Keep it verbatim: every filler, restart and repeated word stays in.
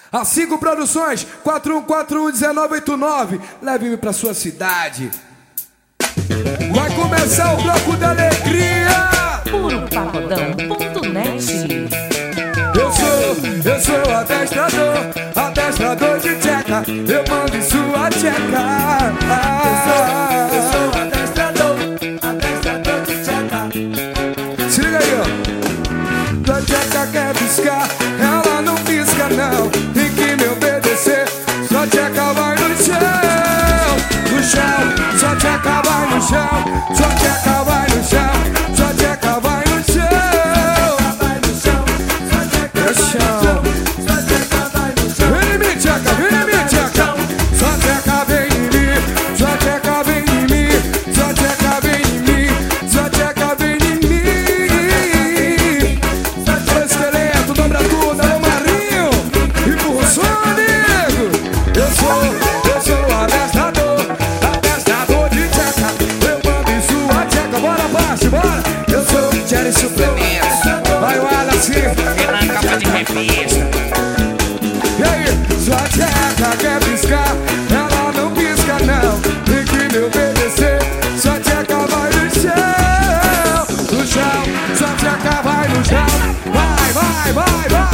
A cinco Produções, quatro um quatro um, um nove oito nove. Leve-me pra sua cidade. Vai começar o bloco da alegria. puro pagodão ponto net. Eu sou, eu sou adestrador, adestrador de tcheca. Eu mando em sua tcheca. Eu sou, eu sou adestrador, adestrador de tcheca. Se liga aí, ó. Tua tcheca quer piscar, ela não pisca não. Tem que me obedecer, sua tcheca vai no chão. No chão, sua tcheca vai no chão. Sua tcheca vai no chão. Sua tcheca vai no chão. No chão. Vem em mim, tcheca, vem em mim, tcheca. Sua tcheca vem em mim. Sua tcheca vem em mim. Sua tcheca vem em mim. Sua tcheca vem em mim. Sua esqueleto, dobra tudo, alô Marinho. Empurra o som, amigo. Eu sou, eu sou adestrador, adestrador de tcheca. Eu mando em sua tcheca, bora baixo, bora. Eu sou Jerry Suplementos. Vai, olha assim. Na capa de revista. E aí, sua tcheca quer piscar, ela não pisca não. Tem que me obedecer, sua tcheca vai no chão. No chão, sua tcheca vai no chão. Vai, vai, vai, vai.